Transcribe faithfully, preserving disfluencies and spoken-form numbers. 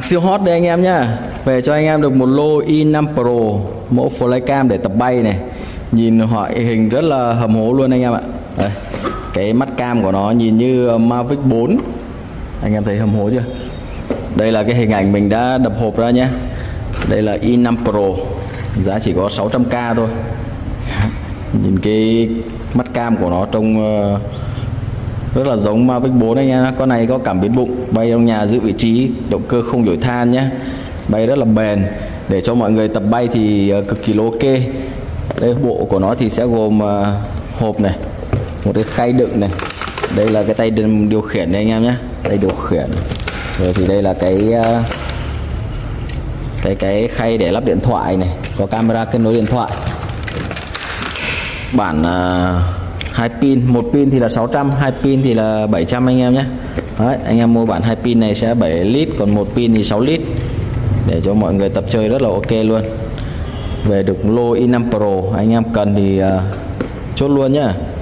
siêu hot đây anh em nhá. Về cho anh em được một lô i năm Pro mẫu flycam để tập bay này. Nhìn họ hình rất là hầm hố luôn anh em ạ. Đây, cái mắt cam của nó nhìn như Mavic bốn. Anh em thấy hầm hố chưa? Đây là cái hình ảnh mình đã đập hộp ra nhé. Đây là i năm Pro, giá chỉ có sáu trăm k thôi. Nhìn cái mắt cam của nó trông rất là giống Mavic bốn anh em. Con này có cảm biến bụng, bay trong nhà giữ vị trí, động cơ không dổi than nhé, bay rất là bền. Để cho mọi người tập bay thì cực kỳ ok. Đây, bộ của nó thì sẽ gồm uh, hộp này, một cái khay đựng này, đây là cái tay điều khiển đây anh em nhé, tay điều khiển. Rồi thì đây là cái uh, cái cái khay để lắp điện thoại này, có camera kết nối điện thoại. Bản uh, hai pin, một pin thì là sáu trăm, hai pin thì là bảy trăm anh em nhé. Đấy, anh em mua bản hai pin này sẽ bảy lít, còn một pin thì sáu lít, để cho mọi người tập chơi rất là ok luôn. Về được lô i năm Pro, anh em cần thì uh, chốt luôn nhá.